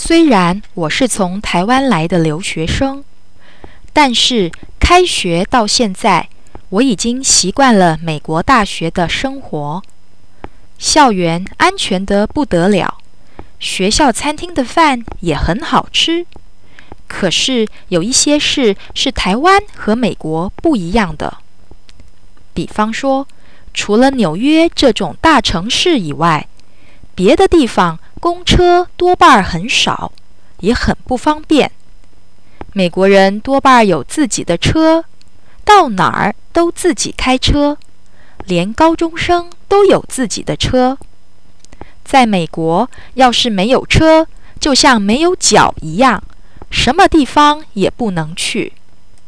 虽然我是从台湾来的留学生，但是开学到现在，我已经习惯了美国大学的生活。校园安全得不得了，学校餐厅的饭也很好吃。可是有一些事是台湾和美国不一样的。比方说，除了纽约这种大城市以外，别的地方公车多半很少，也很不方便。美国人多半有自己的车，到哪儿都自己开车，连高中生都有自己的车。在美国，要是没有车，就像没有脚一样，什么地方也不能去。